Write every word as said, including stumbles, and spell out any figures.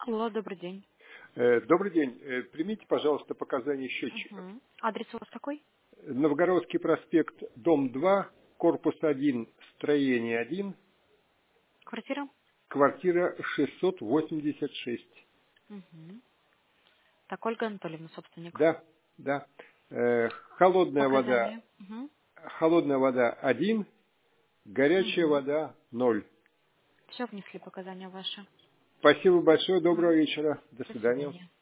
Алло, добрый день. Э, Добрый день. Э, Примите, пожалуйста, показания счетчика. Мгм. Адрес у вас какой? Новгородский проспект, дом два, корпус один, строение один, Квартира? квартира шестьсот восемьдесят шесть. Мгм. Так, Ольга Анатольевна, собственник. Да, да. Э, Холодная вода, Показания. Мгм. холодная вода один, горячая Мгм. вода ноль. Все внесли показания ваши. Спасибо большое, доброго Мгм. вечера. До До свидания. свидания.